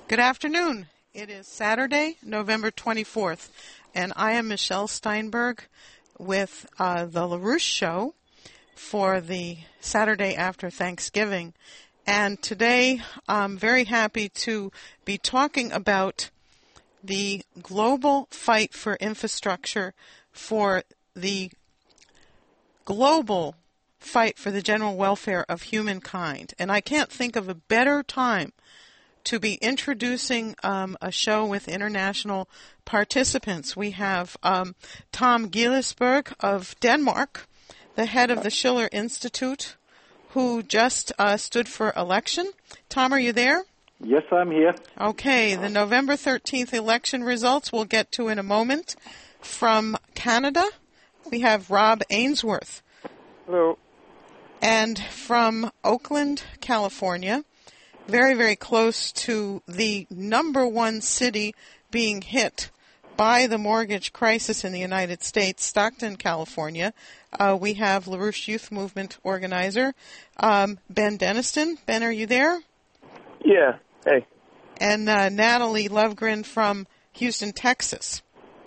Good afternoon. It is Saturday, November 24th, and I am Michelle Steinberg with the LaRouche Show for the Saturday after Thanksgiving. And today I'm very happy to be talking about the global fight for infrastructure, for the global fight for the general welfare of humankind. And I can't think of a better time to be introducing a show with international participants. We have Tom Gillesberg of Denmark, the head of the Schiller Institute, who just stood for election. Tom, are you there? Yes, I'm here. Okay, the November 13th election results we'll get to in a moment. From Canada, we have Rob Ainsworth. Hello. And from Oakland, California, very, very close to the number one city being hit by the mortgage crisis in the United States, Stockton, California, we have LaRouche Youth Movement organizer Ben Deniston. Ben, are you there? Yeah. Hey. And Natalie Lovegren from Houston, Texas.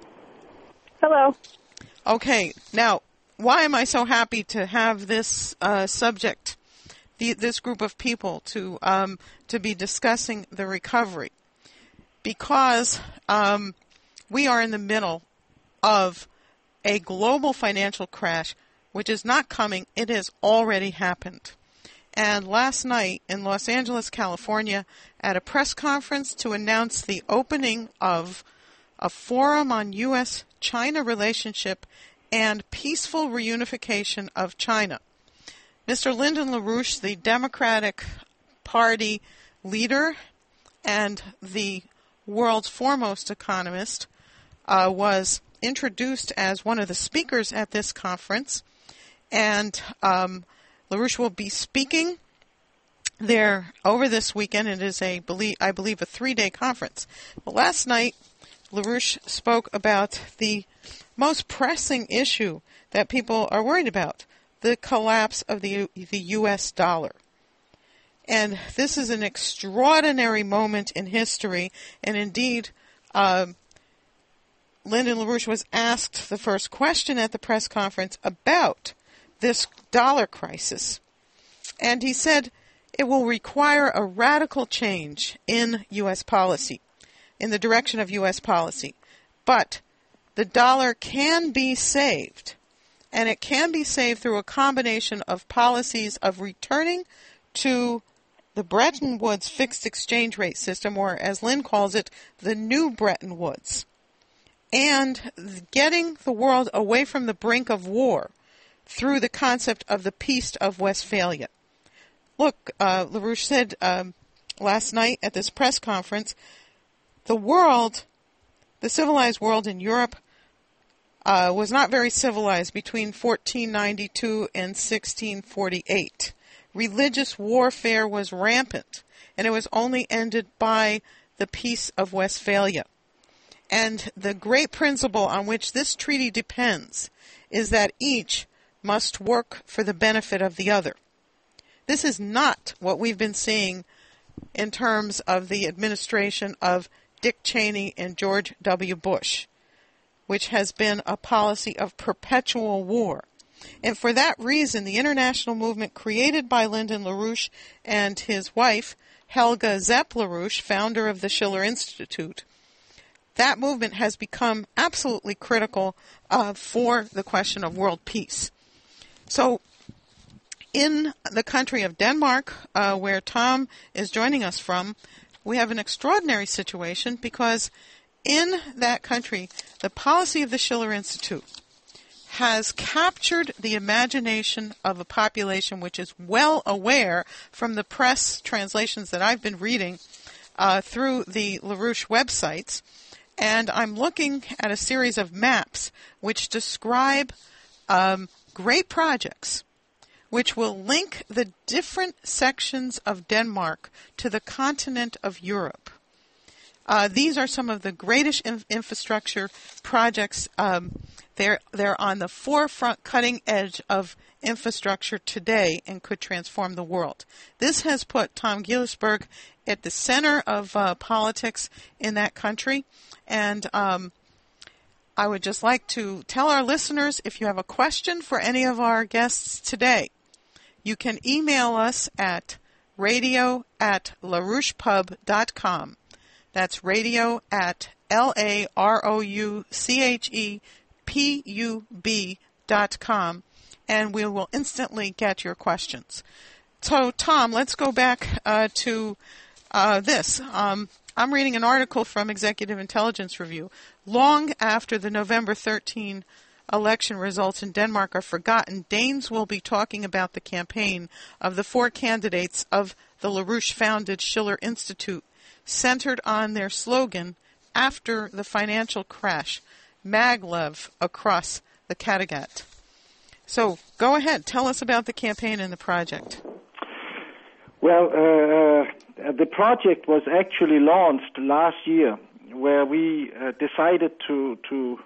Hello. Okay, now, why am I so happy to have this subject, this group of people to be discussing the recovery? Because we are in the middle of a global financial crash, which is not coming. It has already happened. And last night in Los Angeles, California, at a press conference to announce the opening of a forum on U.S.-China relationship and peaceful reunification of China, Mr. Lyndon LaRouche, the Democratic Party leader and the world's foremost economist, was introduced as one of the speakers at this conference. And LaRouche will be speaking there over this weekend. It is, I believe, a 3-day conference. Well, last night, LaRouche spoke about the most pressing issue that people are worried about, the collapse of the U.S. dollar. And this is an extraordinary moment in history, and indeed, Lyndon LaRouche was asked the first question at the press conference about this dollar crisis. And he said it will require a radical change in U.S. policy, in the direction of U.S. policy. But the dollar can be saved, and it can be saved through a combination of policies of returning to the Bretton Woods fixed exchange rate system, or as Lynn calls it, the new Bretton Woods, and getting the world away from the brink of war through the concept of the Peace of Westphalia. Look, LaRouche said last night at this press conference, the civilized world in Europe was not very civilized between 1492 and 1648. Religious warfare was rampant, and it was only ended by the Peace of Westphalia. And the great principle on which this treaty depends is that each must work for the benefit of the other. This is not what we've been seeing in terms of the administration of Dick Cheney and George W. Bush, which has been a policy of perpetual war. And for that reason, the international movement created by Lyndon LaRouche and his wife, Helga Zepp LaRouche, founder of the Schiller Institute, that movement has become absolutely critical for the question of world peace. So in the country of Denmark, where Tom is joining us from, we have an extraordinary situation because in that country, the policy of the Schiller Institute has captured the imagination of a population which is well aware from the press translations that I've been reading through the LaRouche websites. And I'm looking at a series of maps which describe great projects which will link the different sections of Denmark to the continent of Europe. These are some of the greatest infrastructure projects. They're on the forefront, cutting edge of infrastructure today and could transform the world. This has put Tom Gillesberg at the center of politics in that country. And I would just like to tell our listeners, if you have a question for any of our guests today, you can email us at radio@larouchepub.com. That's radio@LAROUCHEPUB.com, and we will instantly get your questions. So, Tom, let's go back to this. I'm reading an article from Executive Intelligence Review. Long after the November 13 election results in Denmark are forgotten, Danes will be talking about the campaign of the 4 candidates of the LaRouche-founded Schiller Institute, centered on their slogan, after the financial crash, Maglev across the Kattegat. So go ahead, tell us about the campaign and the project. Well, the project was actually launched last year, where we decided to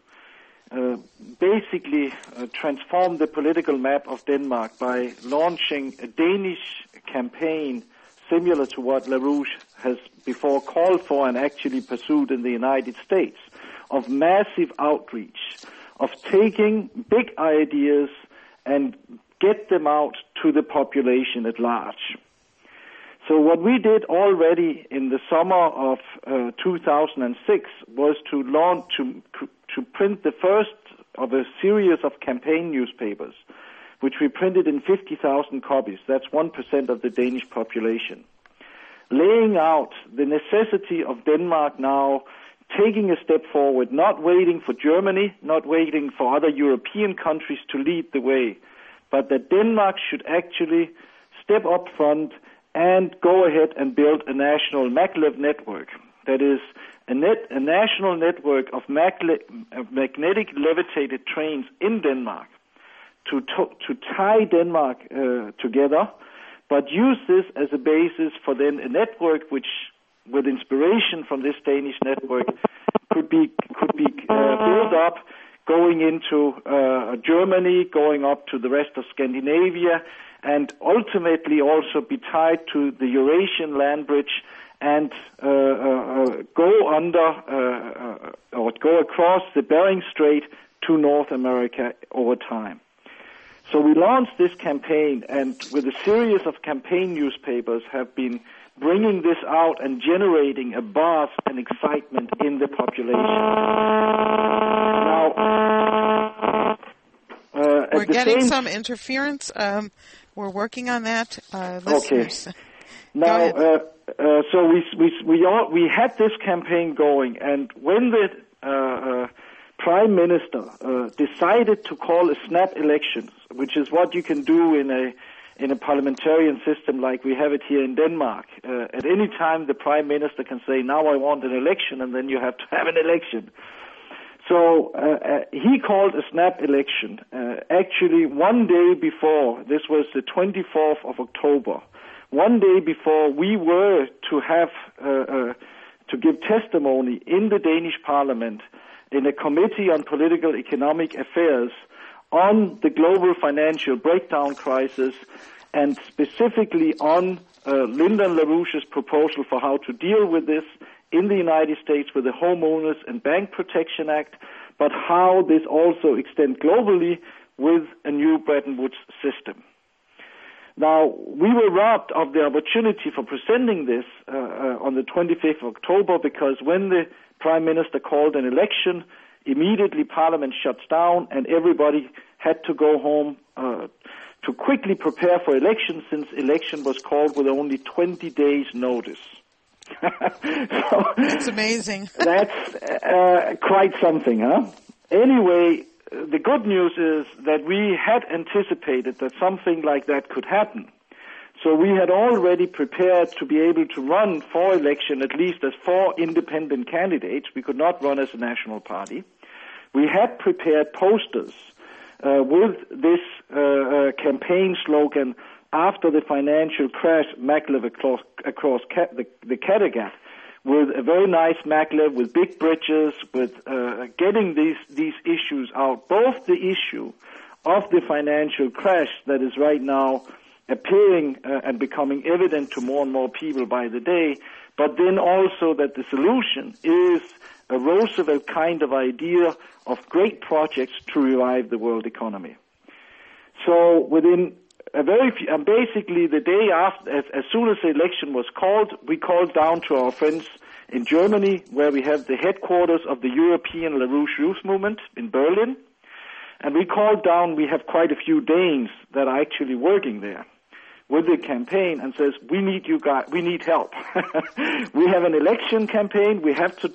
basically transform the political map of Denmark by launching a Danish campaign similar to what LaRouche has before called for and actually pursued in the United States, of massive outreach, of taking big ideas and get them out to the population at large. So what we did already in the summer of 2006 was to print the first of a series of campaign newspapers, which we printed in 50,000 copies. That's 1% of the Danish population, laying out the necessity of Denmark now taking a step forward, not waiting for Germany, not waiting for other European countries to lead the way, but that Denmark should actually step up front and go ahead and build a national maglev network. That is a national network of magnetic levitated trains in Denmark to tie Denmark together, but use this as a basis for then a network which, with inspiration from this Danish network, could be built up going into Germany, going up to the rest of Scandinavia, and ultimately also be tied to the Eurasian land bridge and go across the Bering Strait to North America over time. So we launched this campaign, and with a series of campaign newspapers have been bringing this out and generating a buzz and excitement in the population. Now, we're getting some interference. We're working on that. Listeners. Okay. Now, so we had this campaign going, and when the Prime Minister decided to call a snap elections, which is what you can do in a parliamentarian system like we have it here in Denmark. At any time, the Prime Minister can say, now I want an election, and then you have to have an election. So he called a snap election. Actually, one day before, this was the 24th of October, one day before we were to have to give testimony in the Danish Parliament in a committee on political economic affairs on the global financial breakdown crisis, and specifically on Lyndon LaRouche's proposal for how to deal with this in the United States with the Homeowners and Bank Protection Act, but how this also extends globally with a new Bretton Woods system. Now, we were robbed of the opportunity for presenting this on the 25th of October, because when the Prime Minister called an election, immediately Parliament shuts down and everybody had to go home to quickly prepare for election, since election was called with only 20 days' notice. So, that's amazing. That's quite something, huh? Anyway, the good news is that we had anticipated that something like that could happen. So we had already prepared to be able to run for election at least as 4 independent candidates. We could not run as a national party. We had prepared posters with this campaign slogan, after the financial crash, maglev across the Kattegat, with a very nice maglev, with big bridges, with getting these issues out, both the issue of the financial crash that is right now appearing and becoming evident to more and more people by the day, but then also that the solution is a Roosevelt kind of idea of great projects to revive the world economy. So within a very few, basically the day after, as soon as the election was called, we called down to our friends in Germany, where we have the headquarters of the European LaRouche Youth Movement in Berlin, and we called down, we have quite a few Danes that are actually working there with the campaign, and says, we need you guys, we need help. We have an election campaign, we have the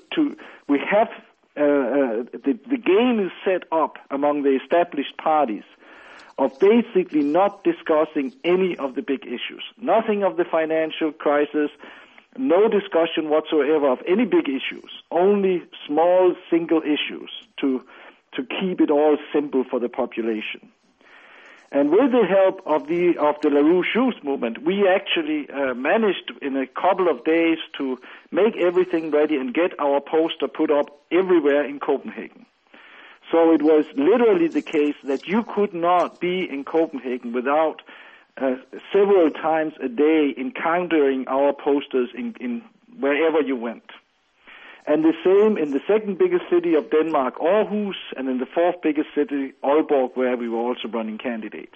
game is set up among the established parties of basically not discussing any of the big issues. Nothing of the financial crisis, no discussion whatsoever of any big issues, only small single issues to keep it all simple for the population. And with the help of the LaRouche Youth Movement, we actually managed in a couple of days to make everything ready and get our poster put up everywhere in Copenhagen. So it was literally the case that you could not be in Copenhagen without several times a day encountering our posters in wherever you went. And the same in the second biggest city of Denmark, Aarhus, and in the fourth biggest city, Aalborg, where we were also running candidates.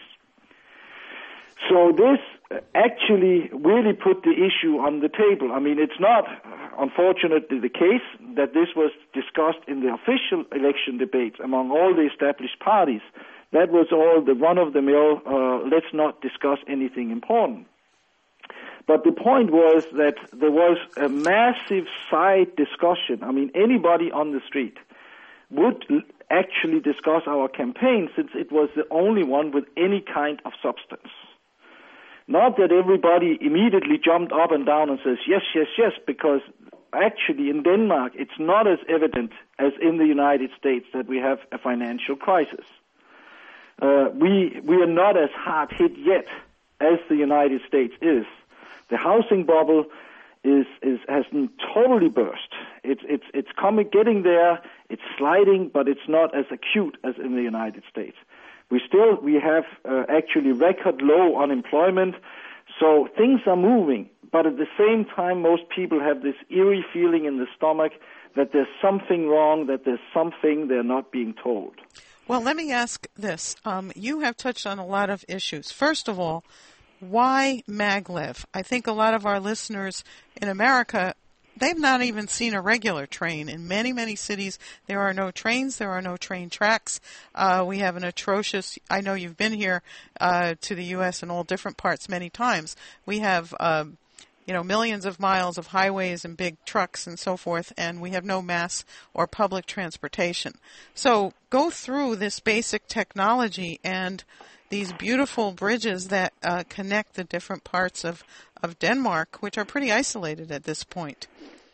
So this actually really put the issue on the table. I mean, it's not, unfortunately, the case that this was discussed in the official election debates among all the established parties. That was all the run-of-the-mill, let's not discuss anything important. But the point was that there was a massive side discussion. I mean, anybody on the street would actually discuss our campaign, since it was the only one with any kind of substance. Not that everybody immediately jumped up and down and says, yes, yes, yes, because actually in Denmark it's not as evident as in the United States that we have a financial crisis. We are not as hard hit yet as the United States is. The housing bubble has totally burst. It's getting there. It's sliding, but it's not as acute as in the United States. We have actually record low unemployment, so things are moving. But at the same time, most people have this eerie feeling in the stomach that there's something wrong, that there's something they're not being told. Well, let me ask this. You have touched on a lot of issues. First of all, why maglev? I think a lot of our listeners in America, they've not even seen a regular train. In many, many cities, there are no trains. There are no train tracks. We have an atrocious, I know you've been here to the U.S. in all different parts many times. We have, millions of miles of highways and big trucks and so forth, and we have no mass or public transportation. So go through this basic technology and these beautiful bridges that connect the different parts of Denmark, which are pretty isolated at this point.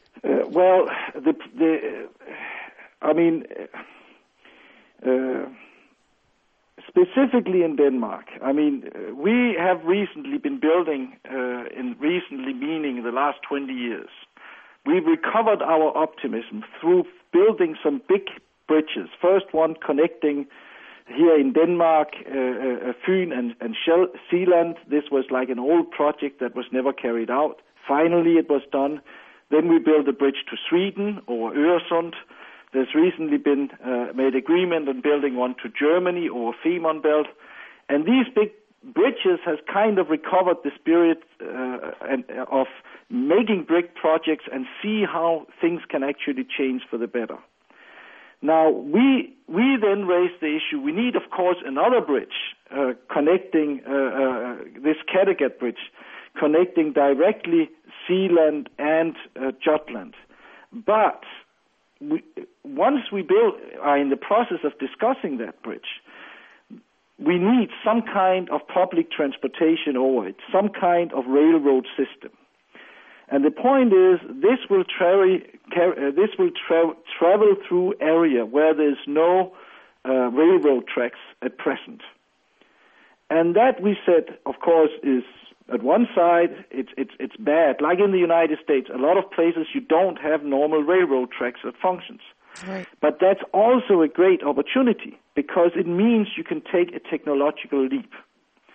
Specifically in Denmark, we have recently been building, recently meaning the last 20 years, we've recovered our optimism through building some big bridges. First one connecting here in Denmark, Fyn and Sealand. This was like an old project that was never carried out. Finally, it was done. Then we built a bridge to Sweden over Öresund. There's recently been made agreement on building one to Germany over Femern Belt. And these big bridges has kind of recovered the spirit of making brick projects and see how things can actually change for the better. Now, we then raised the issue, we need, of course, another bridge connecting this Kattegat bridge, connecting directly Sealand and Jutland. But once we are in the process of discussing that bridge, we need some kind of public transportation over it, some kind of railroad system. And the point is, this will travel through area where there's no railroad tracks at present. And that, we said, of course, is at one side, it's bad. Like in the United States, a lot of places you don't have normal railroad tracks that functions. Right. But that's also a great opportunity because it means you can take a technological leap.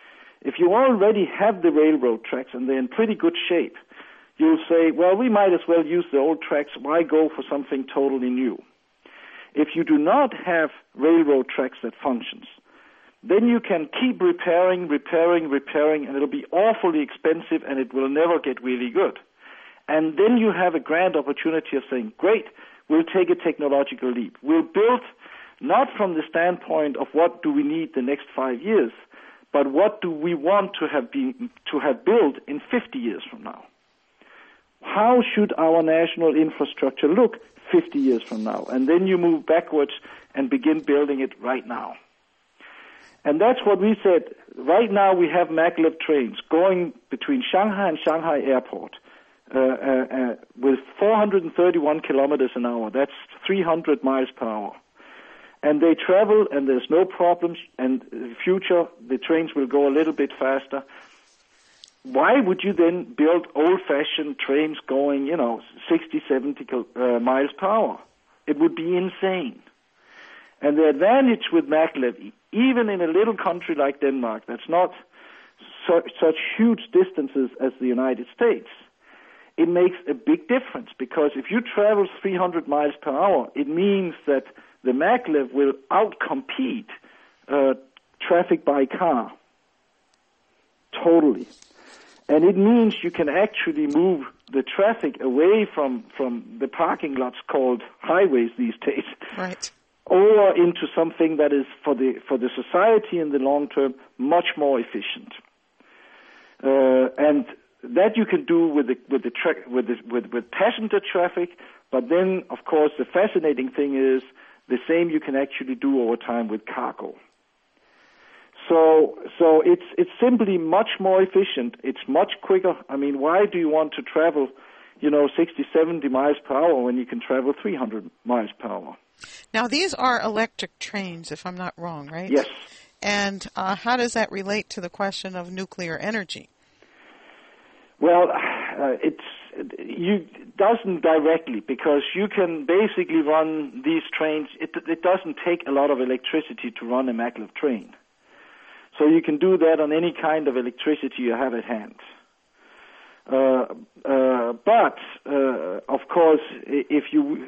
If you already have the railroad tracks and they're in pretty good shape, you'll say, well, we might as well use the old tracks. Why go for something totally new? If you do not have railroad tracks that functions, then you can keep repairing, and it'll be awfully expensive, and it will never get really good. And then you have a grand opportunity of saying, great, we'll take a technological leap. We'll build not from the standpoint of what do we need the next 5 years, but what do we want to have built in 50 years from now? How should our national infrastructure look 50 years from now? And then you move backwards and begin building it right now. And that's what we said. Right now we have maglev trains going between Shanghai and Shanghai Airport with 431 kilometers an hour. That's 300 miles per hour. And they travel, and there's no problems, and in the future the trains will go a little bit faster. Why would you then build old-fashioned trains going, 60, 70 miles per hour? It would be insane. And the advantage with maglev, even in a little country like Denmark, that's not such huge distances as the United States, it makes a big difference, because if you travel 300 miles per hour, it means that the maglev will outcompete traffic by car totally. And it means you can actually move the traffic away from the parking lots called highways these days, right, or into something that is for the society in the long term much more efficient. And that you can do with passenger traffic. But then, of course, the fascinating thing is the same you can actually do over time with cargo. So it's simply much more efficient. It's much quicker. I mean, why do you want to travel, 60, 70 miles per hour when you can travel 300 miles per hour? Now, these are electric trains, if I'm not wrong, right? Yes. And how does that relate to the question of nuclear energy? Well, it doesn't directly, because you can basically run these trains. It doesn't take a lot of electricity to run a maglev train. So you can do that on any kind of electricity you have at hand. But of course, if you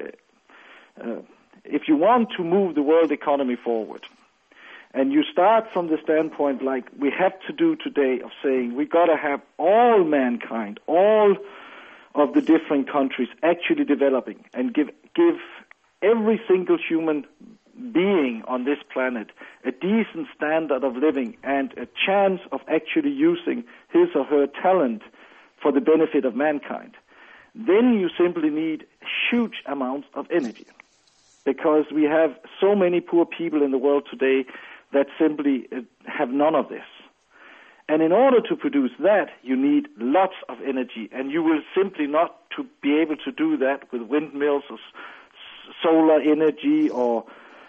want to move the world economy forward, and you start from the standpoint like we have to do today of saying we got to have all mankind, all of the different countries actually developing, and give every single human being on this planet a decent standard of living and a chance of actually using his or her talent for the benefit of mankind, then you simply need huge amounts of energy, because we have so many poor people in the world today that simply have none of this. And in order to produce that, you need lots of energy, and you will simply not to be able to do that with windmills or solar energy or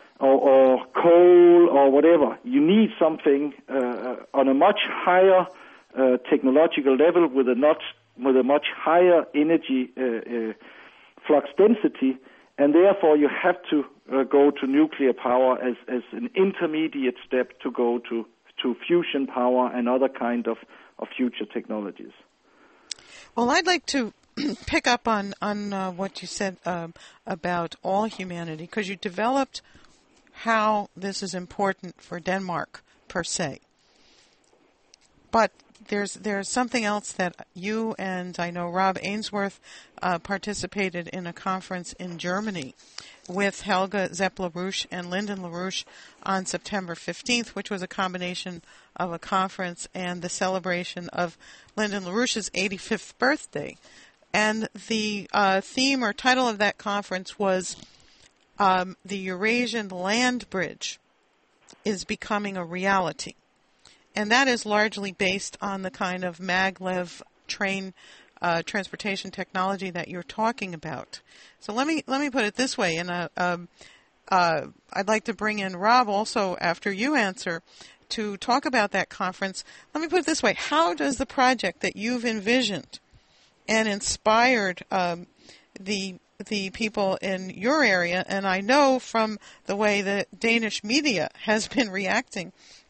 coal or whatever. You need something on a much higher technological level with a much higher energy flux density, and therefore you have to go to nuclear power as an intermediate step to go to fusion power and other kind of future technologies. Well, I'd like to pick up on what you said about all humanity, because you developed how this is important for Denmark per se. But there's something else that you and I know Rob Ainsworth participated in a conference in Germany with Helga Zepp-LaRouche and Lyndon LaRouche on September 15th, which was a combination of a conference and the celebration of Lyndon LaRouche's 85th birthday. And the theme or title of that conference was the Eurasian Land Bridge is becoming a reality. And that is largely based on the kind of maglev train transportation technology that you're talking about. So let me put it this way, and I'd like to bring in Rob also after you answer to talk about that conference. Let me put it this way: how does the project that you've envisioned and inspired the people in your area, and I know from the way the Danish media has been reacting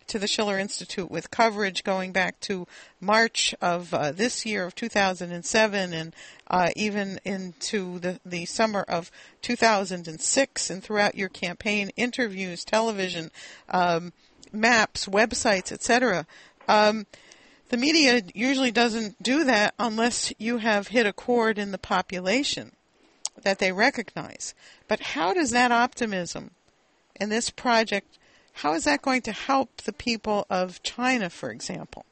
to the Schiller Institute with coverage going back to March of this year of 2007 and even into the summer of 2006, and throughout your campaign, interviews, television, maps, websites, etc. The media usually doesn't do that unless you have hit a chord in the population that they recognize. But how does that optimism in this project, how is that going to help the people of China, for example?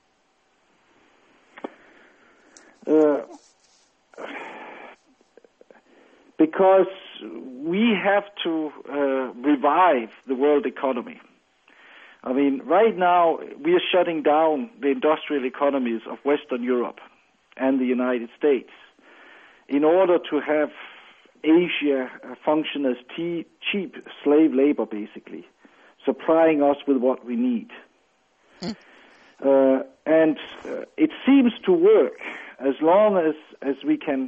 Because we have to revive the world economy. I mean, right now we are shutting down the industrial economies of Western Europe and the United States in order to have Asia function as cheap slave labor, basically, supplying us with what we need. And it seems to work as long as we can,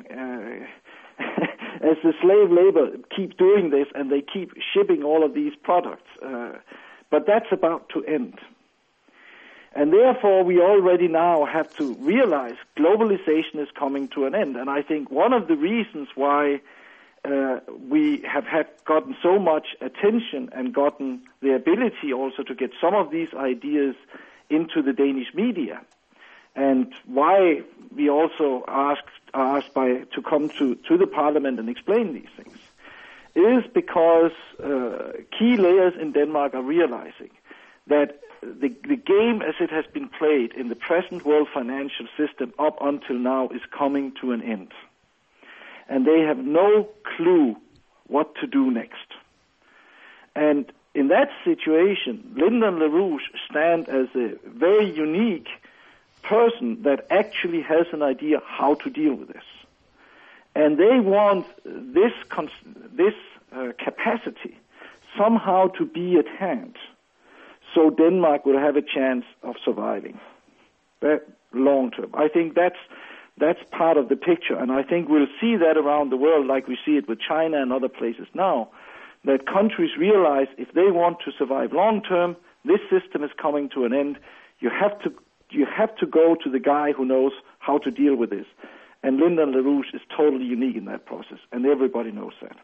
as the slave labor keep doing this and they keep shipping all of these products. But that's about to end. And therefore, we already now have to realize globalization is coming to an end. And I think one of the reasons why we have gotten so much attention and gotten the ability also to get some of these ideas into the Danish media, and why we also are asked to come to the parliament and explain these things, is because key layers in Denmark are realizing that the game as it has been played in the present world financial system up until now is coming to an end. And they have no clue what to do next. And in that situation, Lyndon LaRouche stands as a very unique person that actually has an idea how to deal with this. And they want this capacity somehow to be at hand, so Denmark will have a chance of surviving long term. I think that's part of the picture, and I think we'll see that around the world like we see it with China and other places now, that countries realize if they want to survive long term, this system is coming to an end. You have to go to the guy who knows how to deal with this. And Lyndon LaRouche is totally unique in that process, and everybody knows that.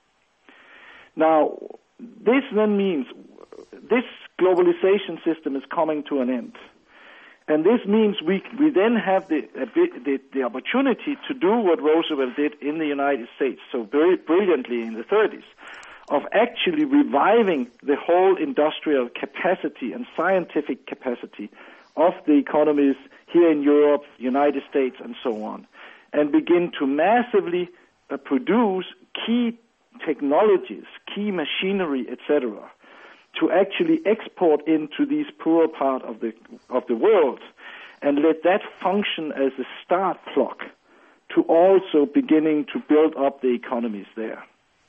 Now, this then means this globalization system is coming to an end. And this means we then have the opportunity to do what Roosevelt did in the United States so very brilliantly in the 30s, of actually reviving the whole industrial capacity and scientific capacity of the economies here in Europe, United States, and so on, and begin to massively produce key technologies, key machinery, etc., to actually export into these poorer part of the world, and let that function as a start clock to also beginning to build up the economies there.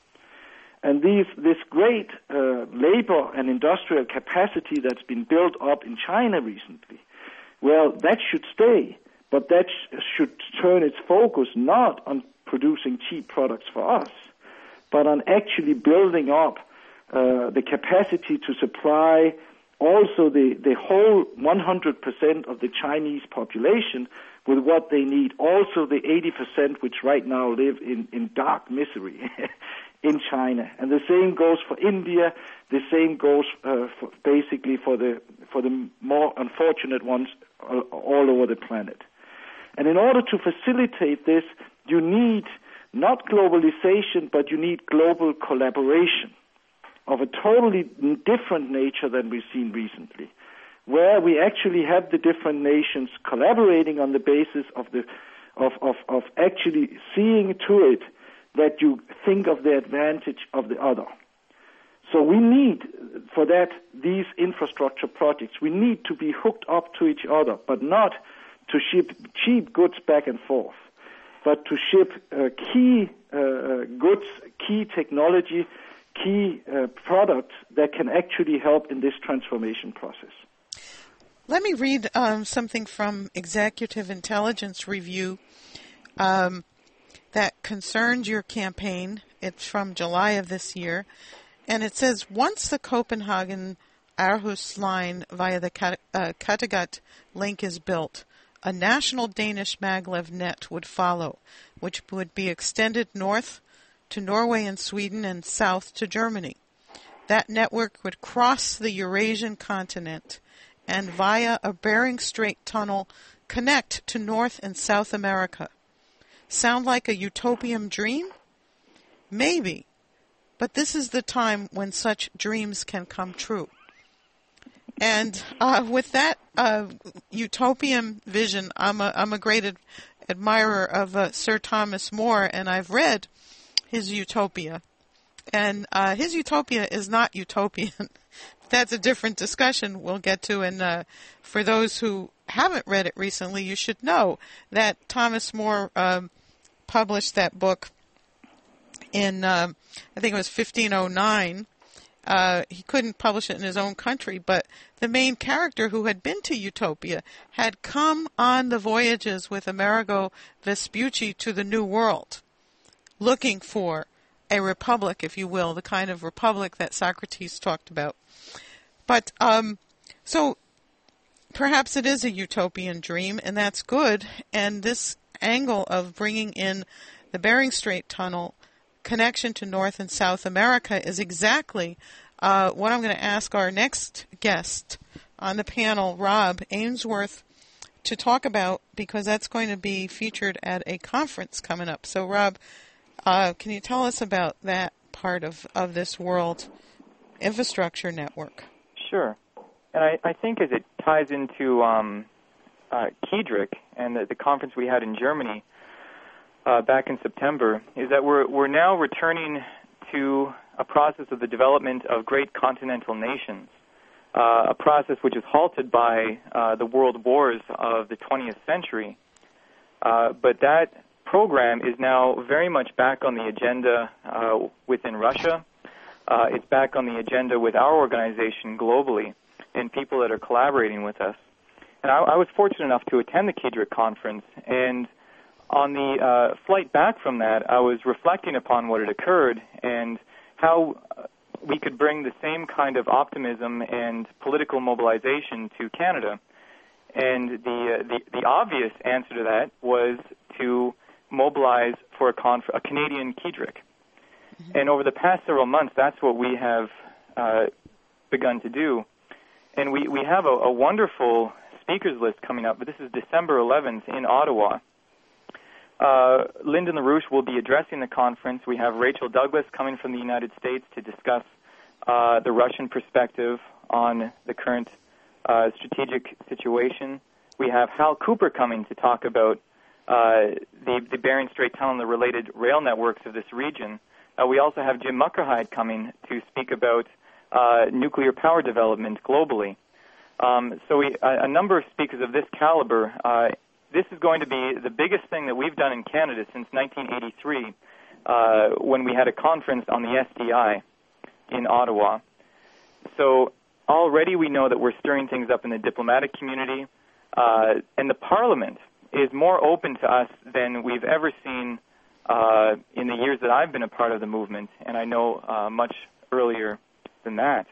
And this great labor and industrial capacity that's been built up in China recently, well, that should stay, but that should turn its focus not on producing cheap products for us, but on actually building up the capacity to supply also the whole 100% of the Chinese population with what they need, also the 80% which right now live in dark misery in China. And the same goes for India, the same goes basically for the more unfortunate ones all over the planet. And in order to facilitate this, you need not globalization, but you need global collaboration of a totally different nature than we've seen recently, where we actually have the different nations collaborating on the basis of actually seeing to it that you think of the advantage of the other. So we need, for that, these infrastructure projects. We need to be hooked up to each other, but not to ship cheap goods back and forth, but to ship key goods, key technology, key products that can actually help in this transformation process. Let me read something from Executive Intelligence Review that concerns your campaign. It's from July of this year, and it says, once the Copenhagen Aarhus line via the Kattegat link is built, a national Danish maglev net would follow, which would be extended north to Norway and Sweden and south to Germany. That network would cross the Eurasian continent and via a Bering Strait tunnel connect to North and South America. Sound like a utopian dream? Maybe, but this is the time when such dreams can come true. And with that utopian vision, I'm a great admirer of Sir Thomas More, and I've read his Utopia. And his Utopia is not utopian. That's a different discussion we'll get to. And for those who haven't read it recently, you should know that Thomas More published that book in, I think it was 1509. He couldn't publish it in his own country, but the main character who had been to Utopia had come on the voyages with Amerigo Vespucci to the New World, looking for a republic, if you will, the kind of republic that Socrates talked about. But so perhaps it is a utopian dream, and that's good. And this angle of bringing in the Bering Strait tunnel connection to North and South America is exactly what I'm going to ask our next guest on the panel, Rob Ainsworth, to talk about, because that's going to be featured at a conference coming up. So, Rob, can you tell us about that part of this World Infrastructure Network? Sure. And I think as it ties into KEDRIC and the conference we had in Germany back in September, is that we're now returning to a process of the development of great continental nations, a process which is halted by the world wars of the 20th century. But that program is now very much back on the agenda within Russia. It's back on the agenda with our organization globally and people that are collaborating with us. And I was fortunate enough to attend the KEDRIC conference, and on the flight back from that, I was reflecting upon what had occurred and how we could bring the same kind of optimism and political mobilization to Canada. And the obvious answer to that was to mobilize for a Canadian KEDRIC. Mm-hmm. And over the past several months, that's what we have begun to do. And we have a wonderful speakers list coming up, but this is December 11th in Ottawa. Lyndon LaRouche will be addressing the conference. We have Rachel Douglas coming from the United States to discuss the Russian perspective on the current strategic situation. We have Hal Cooper coming to talk about the Bering Strait Tunnel and the related rail networks of this region. We also have Jim Muckerhide coming to speak about nuclear power development globally. So a number of speakers of this caliber. This is going to be the biggest thing that we've done in Canada since 1983, when we had a conference on the SDI in Ottawa. So already we know that we're stirring things up in the diplomatic community, and the Parliament is more open to us than we've ever seen in the years that I've been a part of the movement, and I know much earlier than that.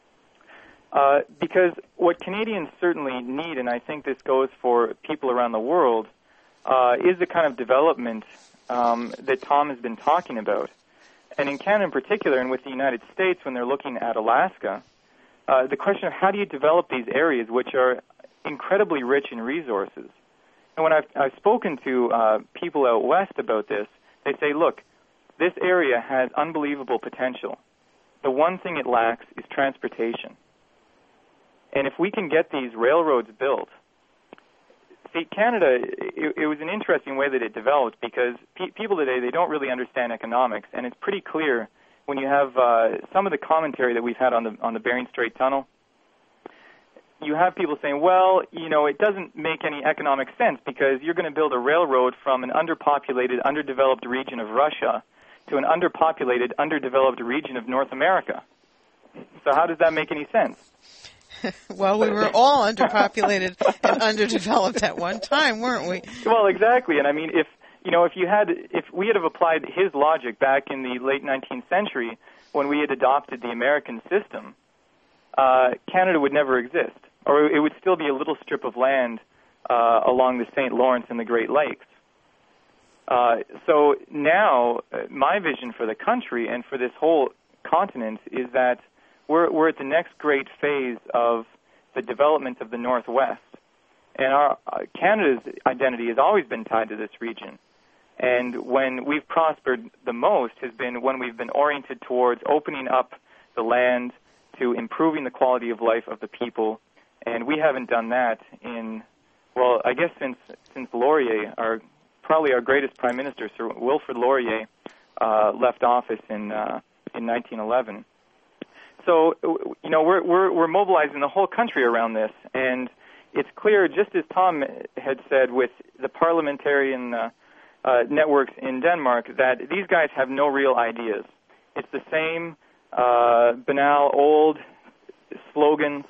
Because what Canadians certainly need, and I think this goes for people around the world, is the kind of development that Tom has been talking about. And in Canada in particular, and with the United States when they're looking at Alaska, the question of how do you develop these areas which are incredibly rich in resources. And when I've spoken to people out west about this, they say, look, this area has unbelievable potential. The one thing it lacks is transportation. And if we can get these railroads built, see, Canada, it was an interesting way that it developed because people today, they don't really understand economics, and it's pretty clear when you have some of the commentary that we've had on the Bering Strait Tunnel. You have people saying, well, it doesn't make any economic sense because you're going to build a railroad from an underpopulated, underdeveloped region of Russia to an underpopulated, underdeveloped region of North America. So how does that make any sense? Well, we were all underpopulated and underdeveloped at one time, weren't we? Well, exactly. And I mean, if we had have applied his logic back in the late 19th century when we had adopted the American system, Canada would never exist, or it would still be a little strip of land along the St. Lawrence and the Great Lakes. So now, my vision for the country and for this whole continent is that we're at the next great phase of the development of the Northwest. And Canada's identity has always been tied to this region. And when we've prospered the most has been when we've been oriented towards opening up the land to improving the quality of life of the people. And we haven't done that in, well, I guess since Laurier, probably our greatest prime minister, Sir Wilfrid Laurier, left office in 1911. So, we're mobilizing the whole country around this, and it's clear, just as Tom had said with the parliamentarian networks in Denmark, that these guys have no real ideas. It's the same banal, old slogans.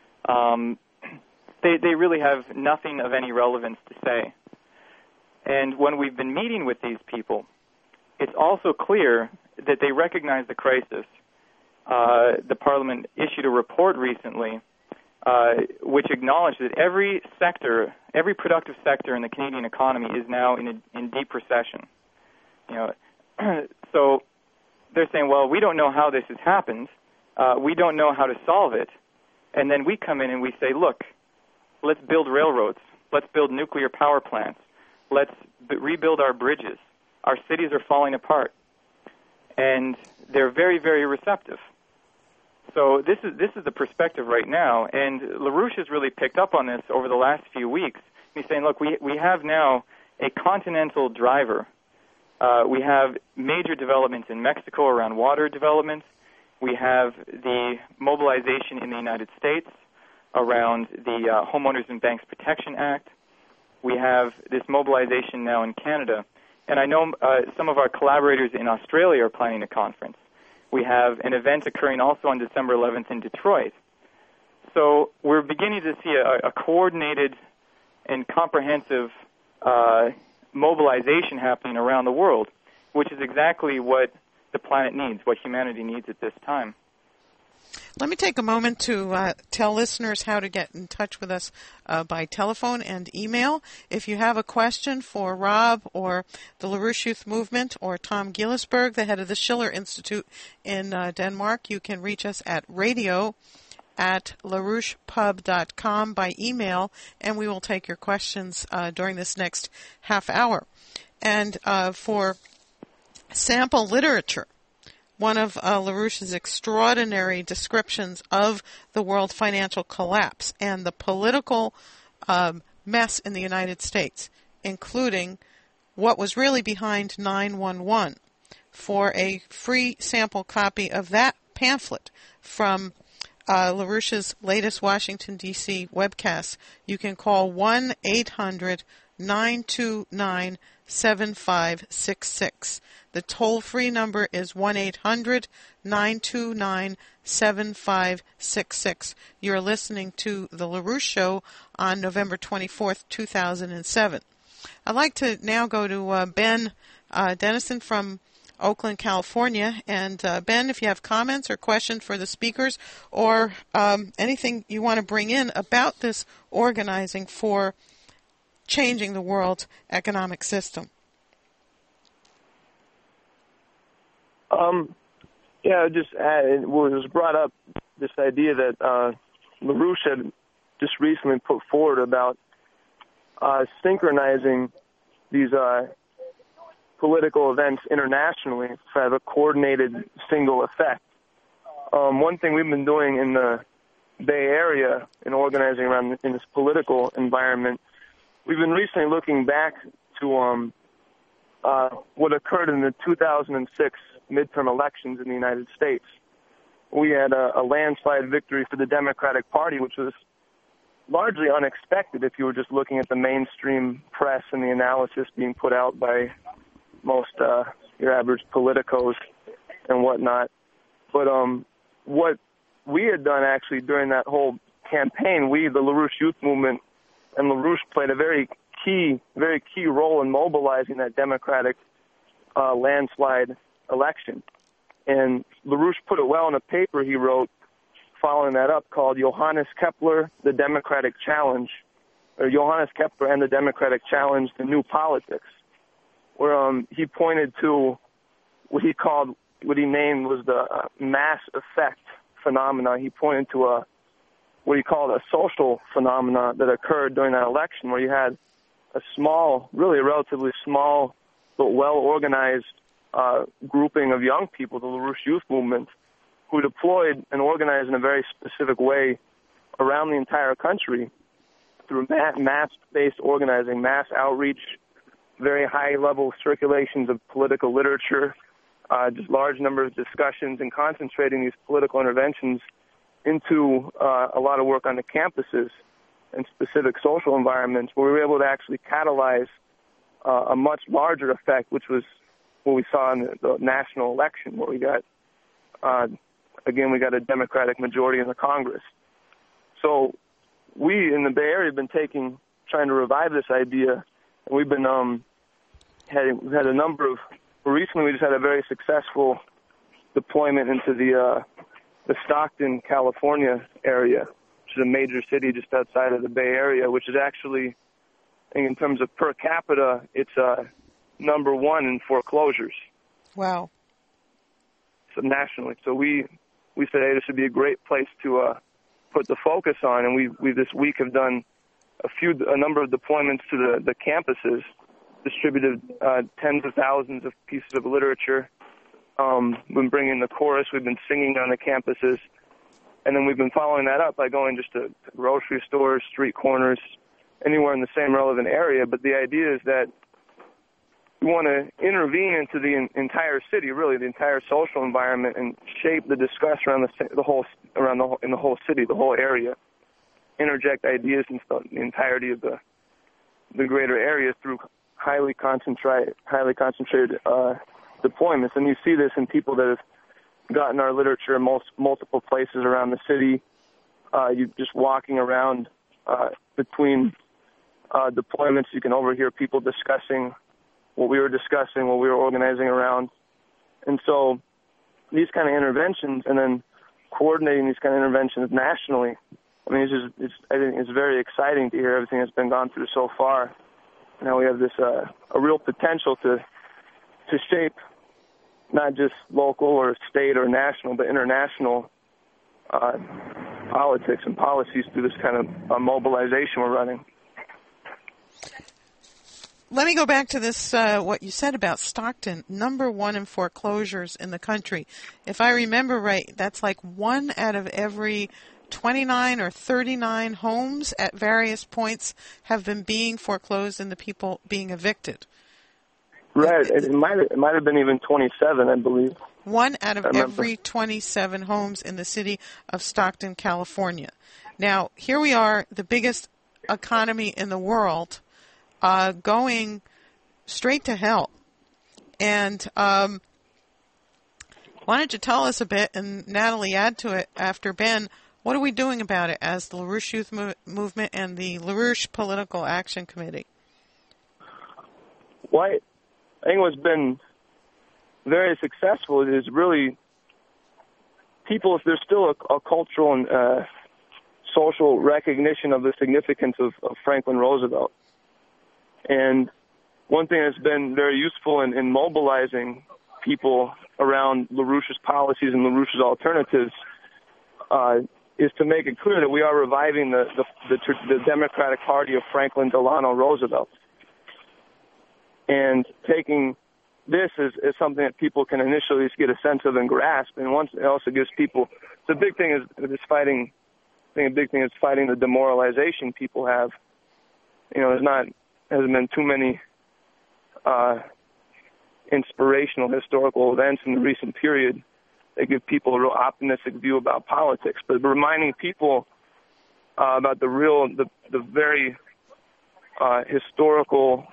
They really have nothing of any relevance to say. And when we've been meeting with these people, it's also clear that they recognize the crisis. The Parliament issued a report recently which acknowledged that every productive sector in the Canadian economy is now in deep recession. So they're saying, well, we don't know how this has happened. We don't know how to solve it. And then we come in and we say, look, let's build railroads. Let's build nuclear power plants. Let's rebuild our bridges. Our cities are falling apart. And they're very, very receptive. So this is the perspective right now, and LaRouche has really picked up on this over the last few weeks. He's saying, look, we have now a continental driver. We have major developments in Mexico around water development. We have the mobilization in the United States around the Homeowners and Banks Protection Act. We have this mobilization now in Canada. And I know some of our collaborators in Australia are planning a conference. We have an event occurring also on December 11th in Detroit. So we're beginning to see a coordinated and comprehensive mobilization happening around the world, which is exactly what the planet needs, what humanity needs at this time. Let me take a moment to tell listeners how to get in touch with us by telephone and email. If you have a question for Rob or the LaRouche Youth Movement or Tom Gillisberg, the head of the Schiller Institute in Denmark, you can reach us at radio@larouchepub.com by email, and we will take your questions during this next half hour. And for sample literature, one of LaRouche's extraordinary descriptions of the world financial collapse and the political mess in the United States, including what was really behind 9/11. For a free sample copy of that pamphlet from LaRouche's latest Washington, D.C. webcast, you can call 1-800-929-7566. The toll-free number is 1-800-929-7566. You're listening to The LaRouche Show on November 24th, 2007. I'd like to now go to Ben Dennison from Oakland, California. And Ben, if you have comments or questions for the speakers or anything you want to bring in about this organizing for changing the world economic system. Just it was brought up this idea that LaRouche had just recently put forward about synchronizing these political events internationally to have a coordinated single effect. One thing we've been doing in the Bay Area in organizing around in this political environment, we've been recently looking back to what occurred in the 2006 midterm elections in the United States. We had a landslide victory for the Democratic Party, which was largely unexpected if you were just looking at the mainstream press and the analysis being put out by most your average politicos and whatnot. But what we had done actually during that whole campaign, we, the LaRouche Youth Movement, and LaRouche played a very key role in mobilizing that Democratic landslide election. And LaRouche put it well in a paper he wrote following that up called Johannes Kepler, The Democratic Challenge, or Johannes Kepler and the Democratic Challenge to New Politics, where he pointed to what he named was the mass effect phenomena. He pointed to what he called a social phenomena that occurred during that election, where you had a small, really a relatively small but well-organized grouping of young people, the LaRouche Youth Movement, who deployed and organized in a very specific way around the entire country through mass-based organizing, mass outreach, very high-level circulations of political literature, just large number of discussions, and concentrating these political interventions into a lot of work on the campuses and specific social environments, where we were able to actually catalyze a much larger effect, which was what we saw in the national election, where we got, we got a Democratic majority in the Congress. So we in the Bay Area have been trying to revive this idea, and we've been we've had a number of. Recently, we just had a very successful deployment into the Stockton, California area, which is a major city just outside of the Bay Area, which is actually, in terms of per capita, it's number one in foreclosures. Wow. So nationally. So we said, hey, this would be a great place to put the focus on, and we this week have done a number of deployments to the campuses, distributed tens of thousands of pieces of literature. We've been bringing the chorus. We've been singing on the campuses. And then we've been following that up by going just to grocery stores, street corners, anywhere in the same relevant area. But the idea is that we want to intervene into the entire city, really the entire social environment, and shape the discussion around the whole city, the whole area. Interject ideas in the entirety of the greater area through highly concentrated deployments. And you see this in people that have gotten our literature in multiple places around the city. You just walking around between deployments, you can overhear people discussing what we were discussing, what we were organizing around. And so these kind of interventions, and then coordinating these kind of interventions nationally, I mean, I think it's very exciting to hear everything that's been gone through so far. Now we have this a real potential to shape not just local or state or national, but international politics and policies through this kind of mobilization we're running. Let me go back to this, what you said about Stockton, number one in foreclosures in the country. If I remember right, that's like 1 out of every 29 or 39 homes at various points have been being foreclosed and the people being evicted. Right. It might have been even 27, I believe. 1 out of every 27 homes in the city of Stockton, California. Now, here we are, the biggest economy in the world, going straight to hell. And why don't you tell us a bit, and Natalie add to it after Ben, what are we doing about it as the LaRouche Youth Movement and the LaRouche Political Action Committee? Well, I think what's been very successful is really people, if there's still a cultural and social recognition of the significance of Franklin Roosevelt. And one thing that's been very useful in mobilizing people around LaRouche's policies and LaRouche's alternatives is to make it clear that we are reviving the Democratic Party of Franklin Delano Roosevelt. And taking this as something that people can initially get a sense of and grasp, and once it also gives people, the big thing is fighting. I think a big thing is fighting the demoralization people have. You know, hasn't been too many inspirational historical events in the recent period that give people a real optimistic view about politics. But reminding people about the very historical,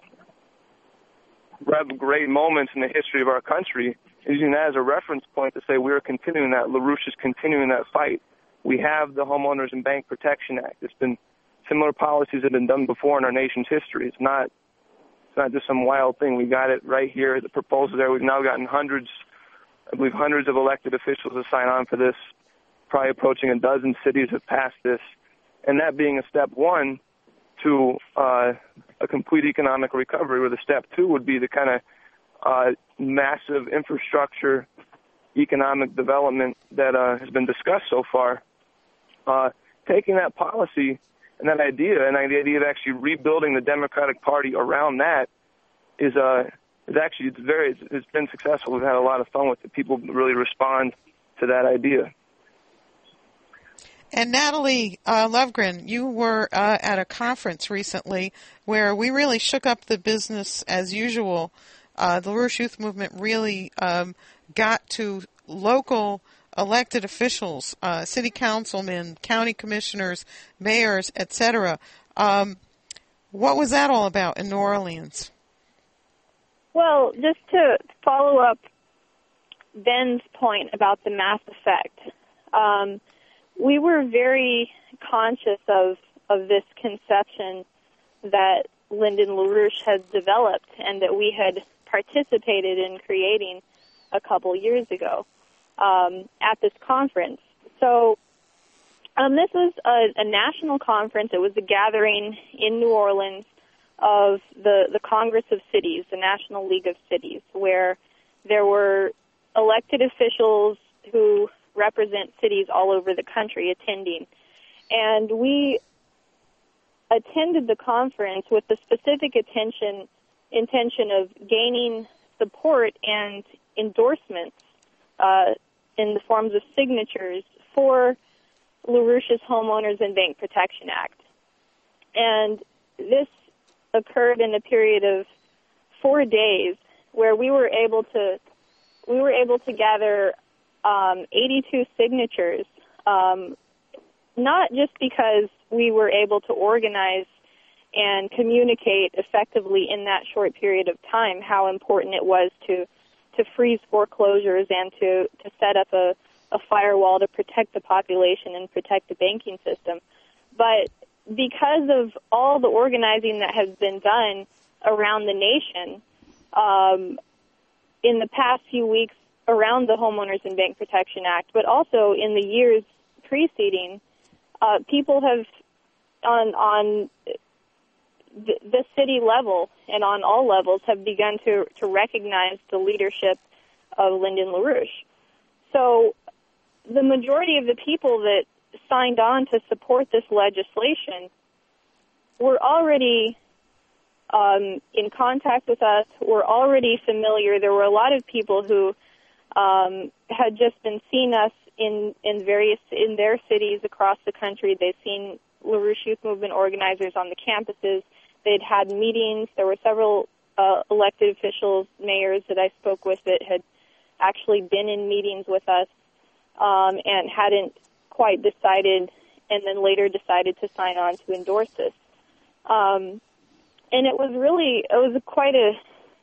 great moments in the history of our country, using that as a reference point to say we're continuing that. LaRouche is continuing that fight. We have the Homeowners and Bank Protection Act. It's been similar policies have been done before in our nation's history. It's not just some wild thing. We got it right here. The proposal there. We've now gotten hundreds of elected officials to sign on for this. probably approaching a dozen cities have passed this, and that being a step one to a complete economic recovery, where the step two would be the kind of massive infrastructure economic development that has been discussed so far. Taking that policy and that idea, and the idea of actually rebuilding the Democratic Party around that is actually it's been successful. We've had a lot of fun with it. People really respond to that idea. And Natalie Lovgren, you were at a conference recently where we really shook up the business as usual. The LaRouche Youth Movement really got to local elected officials, city councilmen, county commissioners, mayors, etc. What was that all about in New Orleans? Well, just to follow up Ben's point about the mass effect, we were very conscious of this conception that Lyndon LaRouche has developed and that we had participated in creating a couple years ago at this conference. So this was a national conference. It was a gathering in New Orleans of the Congress of Cities, the National League of Cities, where there were elected officials who represent cities all over the country attending. And we attended the conference with the specific intention of gaining support and endorsements in the forms of signatures for LaRouche's Homeowners and Bank Protection Act. And this occurred in a period of 4 days where we were able to gather 82 signatures, not just because we were able to organize and communicate effectively in that short period of time how important it was to freeze foreclosures and to set up a firewall to protect the population and protect the banking system, but because of all the organizing that has been done around the nation in the past few weeks around the Homeowners and Bank Protection Act, but also in the years preceding, people have, on the city level and on all levels, have begun to recognize the leadership of Lyndon LaRouche. So the majority of the people that signed on to support this legislation were already in contact with us, were already familiar. There were a lot of people who had just been seeing us in their cities across the country. They'd seen LaRouche Youth Movement organizers on the campuses. They'd had meetings. There were several elected officials, mayors that I spoke with that had actually been in meetings with us and hadn't quite decided, and then later decided to sign on to endorse this. And it was quite a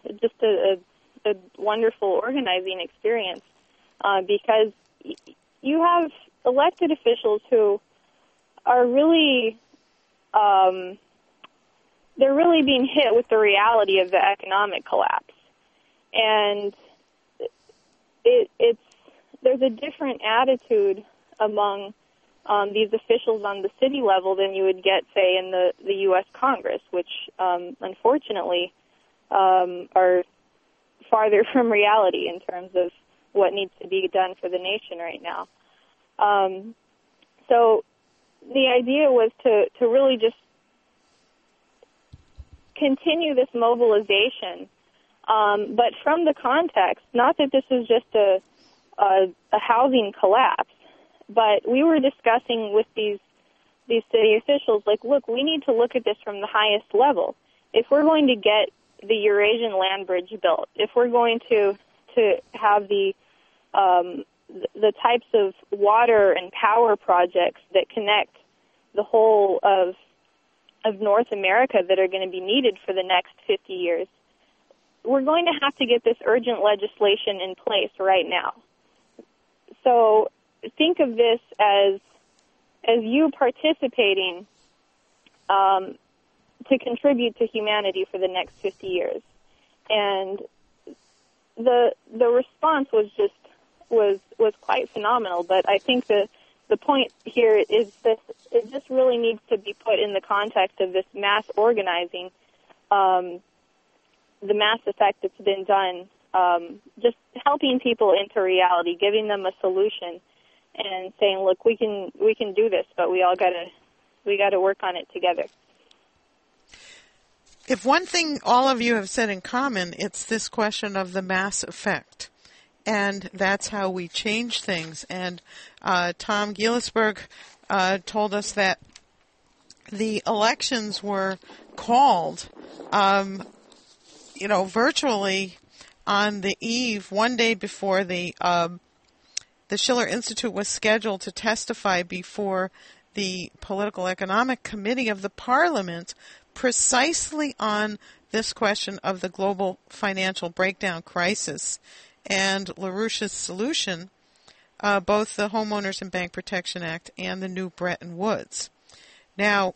wonderful organizing experience because you have elected officials who are really they're really being hit with the reality of the economic collapse, and there's a different attitude among these officials on the city level than you would get, say, in the U.S. Congress, which unfortunately are farther from reality in terms of what needs to be done for the nation right now. So the idea was to really just continue this mobilization, but from the context, not that this is just a housing collapse, but we were discussing with these city officials, like, look, we need to look at this from the highest level. If we're going to get the Eurasian land bridge built, if we're going to have the types of water and power projects that connect the whole of North America that are going to be needed for the next 50 years, we're going to have to get this urgent legislation in place right now. So think of this as you participating to contribute to humanity for the next 50 years. And the response was quite phenomenal. But I think the the point here is that it just really needs to be put in the context of this mass organizing, the mass effect that's been done, just helping people into reality, giving them a solution, and saying, look, we can do this, but we gotta work on it together. If one thing all of you have said in common, it's this question of the mass effect. And that's how we change things. And Tom Gielisberg told us that the elections were called, virtually on the eve, one day before the Schiller Institute was scheduled to testify before the Political Economic Committee of the Parliament, precisely on this question of the global financial breakdown crisis and LaRouche's solution, both the Homeowners and Bank Protection Act and the new Bretton Woods. Now,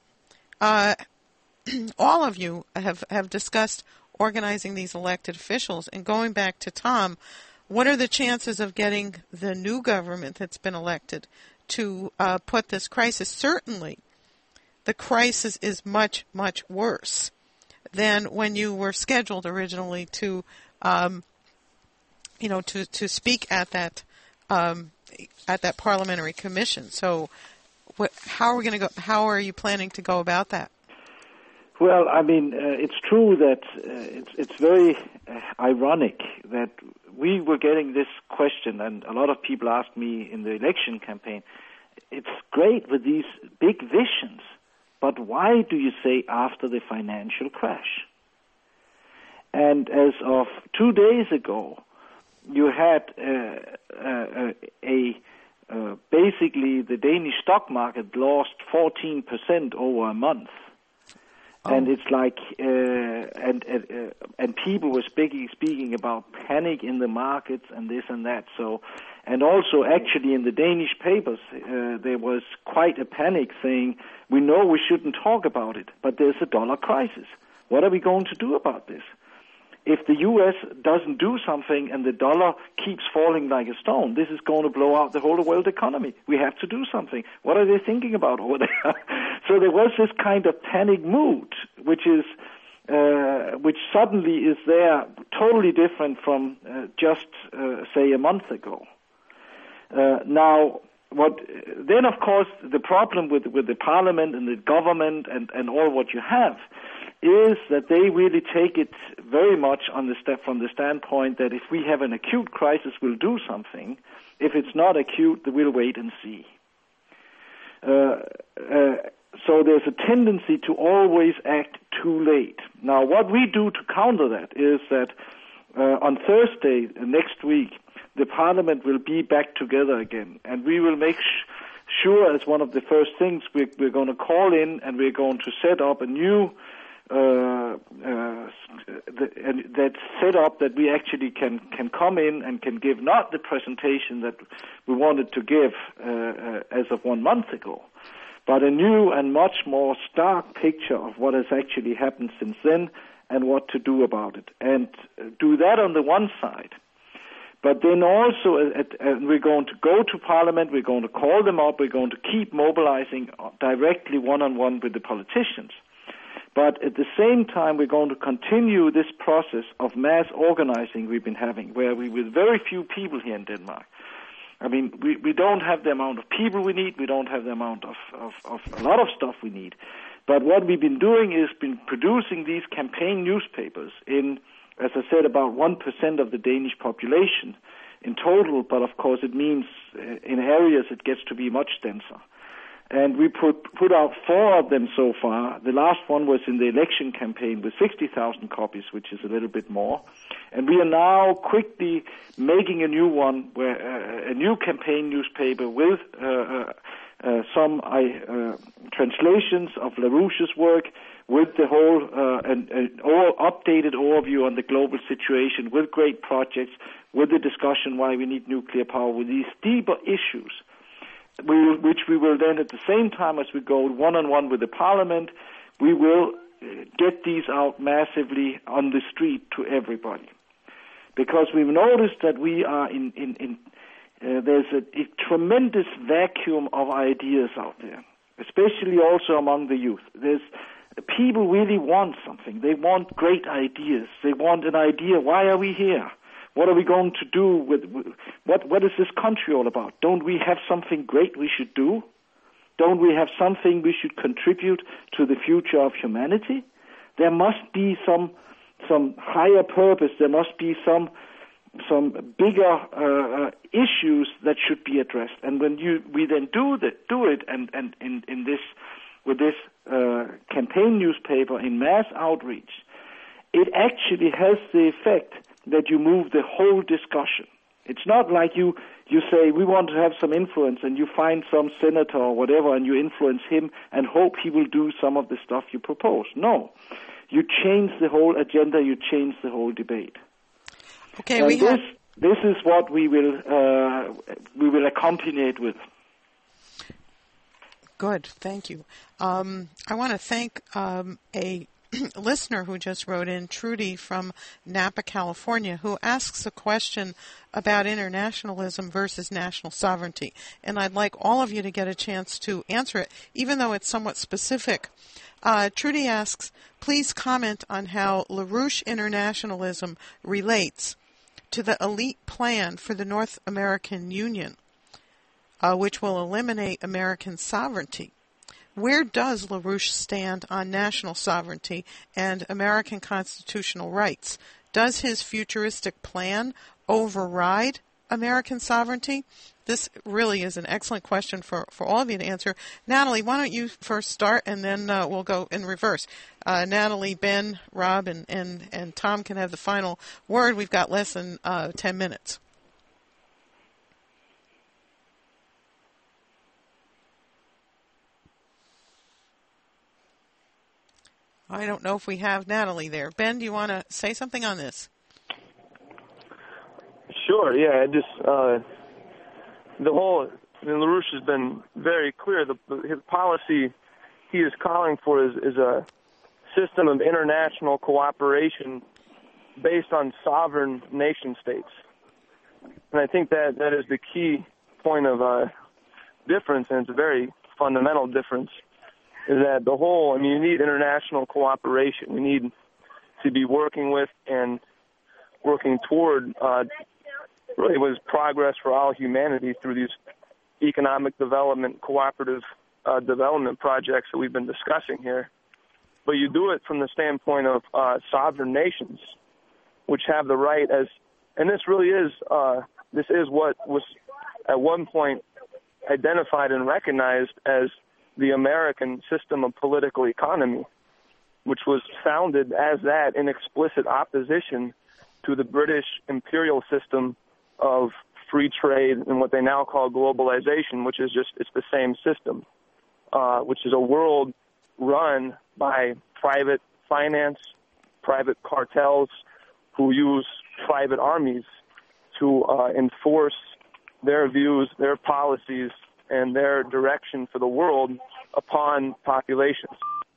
all of you have discussed organizing these elected officials, and going back to Tom, what are the chances of getting the new government that's been elected to put this crisis? Certainly, the crisis is much, much worse than when you were scheduled originally to speak at that parliamentary commission. So, how are you planning to go about that? Well, I mean, it's true that it's very ironic that we were getting this question, and a lot of people asked me in the election campaign, it's great with these big visions, but why do you say after the financial crash? And as of 2 days ago, you had basically the Danish stock market lost 14% over a month. Oh. And it's like, and people were speaking about panic in the markets and this and that. So, and also actually in the Danish papers, there was quite a panic saying, we know we shouldn't talk about it, but there's a dollar crisis. What are we going to do about this? If the U.S. doesn't do something and the dollar keeps falling like a stone, this is going to blow out the whole world economy. We have to do something. What are they thinking about over there? So there was this kind of panic mood, which suddenly is there, totally different from just say a month ago. Now, then of course the problem with the parliament and the government and all what you have is that they really take it very much from the standpoint that if we have an acute crisis, we'll do something. If it's not acute, we'll wait and see. So there's a tendency to always act too late. Now, what we do to counter that is that on Thursday next week, the Parliament will be back together again, and we will make sure as one of the first things we're going to call in, and we're going to set up a new that set up that we actually can come in and can give not the presentation that we wanted to give as of 1 month ago, but a new and much more stark picture of what has actually happened since then and what to do about it. And do that on the one side. But then also, we're going to go to Parliament, we're going to call them up, we're going to keep mobilizing directly one-on-one with the politicians. But at the same time, we're going to continue this process of mass organizing we've been having, where with very few people here in Denmark. I mean, we don't have the amount of people we need, we don't have the amount of a lot of stuff we need. But what we've been doing is been producing these campaign newspapers in, as I said, about 1% of the Danish population in total, but of course it means in areas it gets to be much denser. And we put out 4 of them so far. The last one was in the election campaign with 60,000 copies, which is a little bit more. And we are now quickly making a new one, where a new campaign newspaper with some translations of LaRouche's work, with the whole updated overview on the global situation, with great projects, with the discussion why we need nuclear power, with these deeper issues. Which we will then, at the same time as we go one-on-one with the Parliament, we will get these out massively on the street to everybody. Because we've noticed that we are there's a tremendous vacuum of ideas out there, especially also among the youth. People really want something. They want great ideas. They want an idea. Why are we here? What are we going to do with what is this country all about? Don't we have something great we should do? Don't we have something we should contribute to the future of humanity? There must be some higher purpose. There must be some bigger issues that should be addressed. And when we then do it, and in this with this campaign newspaper in mass outreach, it actually has the effect that you move the whole discussion. It's not like you say, we want to have some influence, and you find some senator or whatever, and you influence him and hope he will do some of the stuff you propose. No. You change the whole agenda, you change the whole debate. Okay, and this is what we will accompany it with. Good, thank you. I want to thank a listener who just wrote in, Trudy from Napa, California, who asks a question about internationalism versus national sovereignty. And I'd like all of you to get a chance to answer it, even though it's somewhat specific. Trudy asks, please comment on how LaRouche internationalism relates to the elite plan for the North American Union, which will eliminate American sovereignty. Where does LaRouche stand on national sovereignty and American constitutional rights? Does his futuristic plan override American sovereignty? This really is an excellent question for all of you to answer. Natalie, why don't you first start, and then we'll go in reverse. Natalie, Ben, Rob, and Tom can have the final word. We've got less than 10 minutes. I don't know if we have Natalie there. Ben, do you want to say something on this? Sure, yeah. LaRouche has been very clear. His policy he is calling for is a system of international cooperation based on sovereign nation states. And I think that is the key point of difference, and it's a very fundamental difference, is that you need international cooperation. We need to be working with and working toward really was progress for all humanity through these economic development, cooperative development projects that we've been discussing here. But you do it from the standpoint of sovereign nations, which have the right and this really is, this is what was at one point identified and recognized as the American system of political economy, which was founded as that in explicit opposition to the British imperial system of free trade and what they now call globalization, which is it's the same system, which is a world run by private finance, private cartels who use private armies to enforce their views, their policies, and their direction for the world upon populations.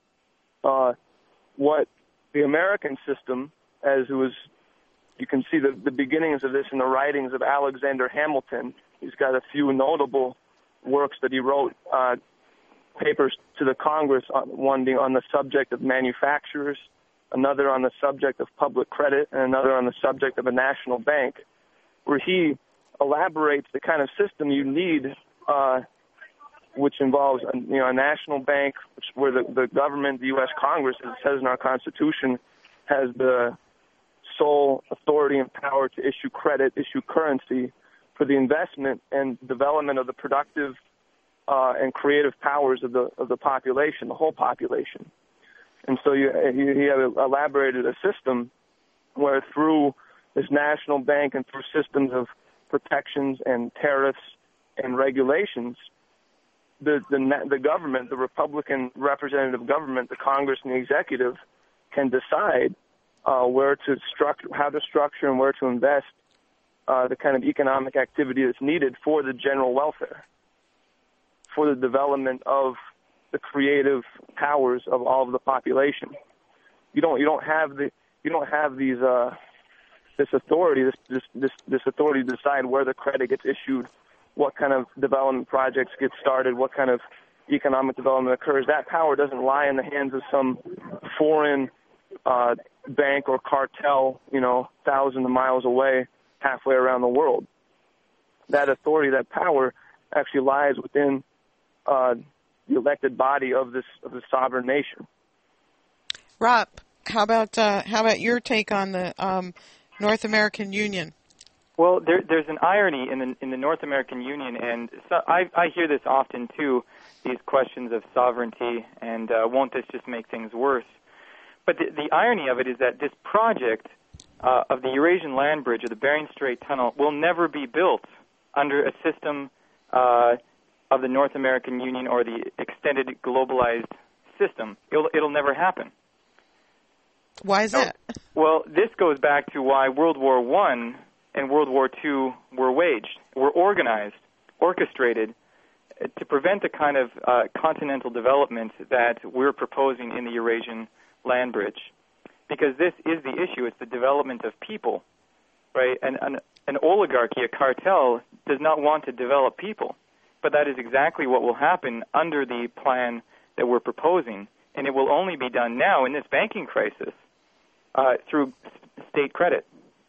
What the American system, as it was, you can see the beginnings of this in the writings of Alexander Hamilton. He's got a few notable works that he wrote, papers to the Congress, one being on the subject of manufacturers, another on the subject of public credit, and another on the subject of a national bank, where he elaborates the kind of system you need, which involves a national bank, where the government, the U.S. Congress, as it says in our Constitution, has the sole authority and power to issue credit, issue currency for the investment and development of the productive and creative powers of the population, the whole population. And so you have elaborated a system where through this national bank and through systems of protections and tariffs and regulations, the government, the Republican representative government, the Congress and the executive can decide how to structure and where to invest the kind of economic activity that's needed for the general welfare, for the development of the creative powers of all of the population. You don't have these this authority, this authority to decide where the credit gets issued, what kind of development projects get started, what kind of economic development occurs. That power doesn't lie in the hands of some foreign bank or cartel, thousands of miles away, halfway around the world. That authority, that power, actually lies within the elected body of the sovereign nation. Rob, how about your take on the North American Union? Well, there's an irony in the North American Union, and so I hear this often too. These questions of sovereignty and won't this just make things worse? But the irony of it is that this project of the Eurasian Land Bridge or the Bering Strait Tunnel will never be built under a system of the North American Union or the extended globalized system. It'll never happen. Why is that? Well, this goes back to why World War I and World War II were waged, were organized, orchestrated to prevent the kind of continental development that we're proposing in the Eurasian Land Bridge. Because this is the issue. It's the development of people, right? And an oligarchy, a cartel, does not want to develop people. But that is exactly what will happen under the plan that we're proposing. And it will only be done now in this banking crisis through state credit.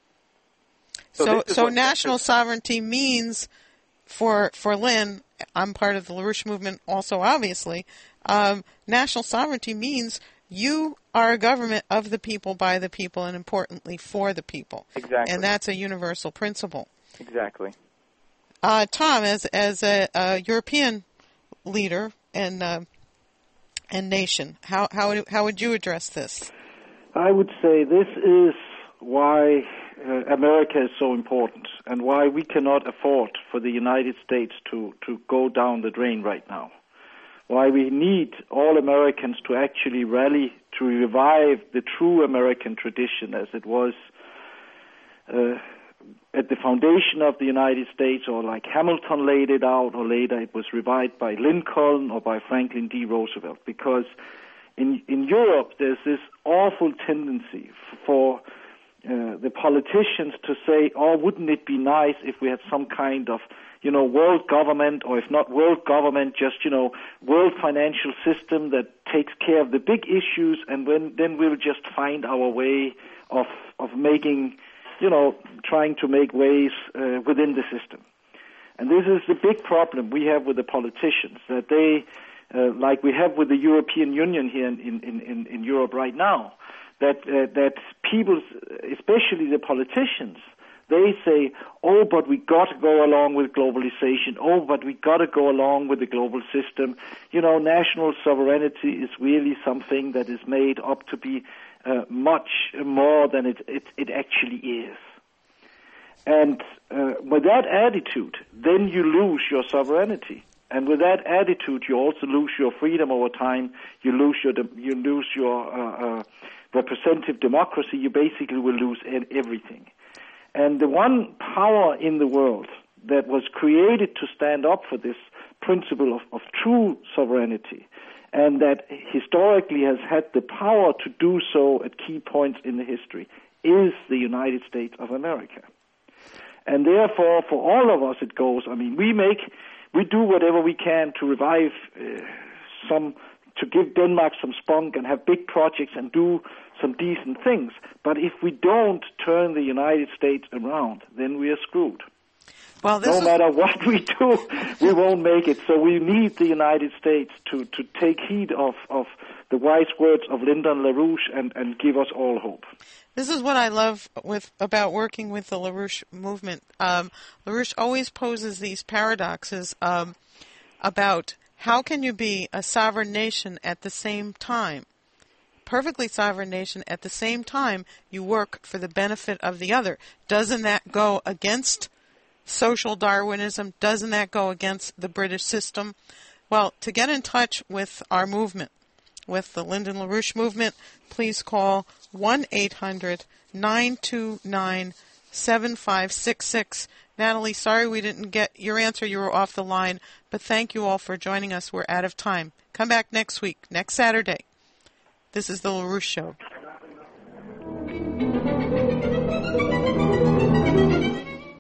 So national sovereignty means, for Lynn, I'm part of the LaRouche movement also, obviously, national sovereignty means you are a government of the people, by the people, and importantly, for the people. Exactly. And that's a universal principle. Exactly. Tom, as a European leader and nation, how would you address this? I would say this is why America is so important and why we cannot afford for the United States to go down the drain right now. Why we need all Americans to actually rally to revive the true American tradition as it was at the foundation of the United States, or like Hamilton laid it out, or later it was revived by Lincoln or by Franklin D. Roosevelt. Because in Europe there's this awful tendency for the politicians to say, oh, wouldn't it be nice if we had some kind of, world government, or if not world government, just, world financial system that takes care of the big issues, and then we'll just find our way of making, trying to make ways within the system. And this is the big problem we have with the politicians, that they, like we have with the European Union here in Europe right now, that people, especially the politicians, they say, oh, but we got to go along with globalization. Oh, but we got to go along with the global system. National sovereignty is really something that is made up to be much more than it actually is. And with that attitude, then you lose your sovereignty. And with that attitude, you also lose your freedom over time. You lose your representative democracy. You basically will lose everything. And the one power in the world that was created to stand up for this principle of true sovereignty, and that historically has had the power to do so at key points in the history, is the United States of America. And therefore, for all of us, it goes. I mean, we do whatever we can to revive to give Denmark some spunk and have big projects and do some decent things. But if we don't turn the United States around, then we are screwed. Well, no matter what we do, we won't make it. So we need the United States to take heed of the wise words of Lyndon LaRouche and give us all hope. This is what I love about working with the LaRouche movement. LaRouche always poses these paradoxes about how can you be a sovereign nation at the same time, perfectly sovereign nation, at the same time you work for the benefit of the other. Doesn't that go against social Darwinism? Doesn't that go against the British system? Well, to get in touch with our movement, with the Lyndon LaRouche movement, please call 1-800-929-7566. Natalie, sorry we didn't get your answer. You were off the line. But thank you all for joining us. We're out of time. Come back next week, next Saturday. This is The LaRouche Show.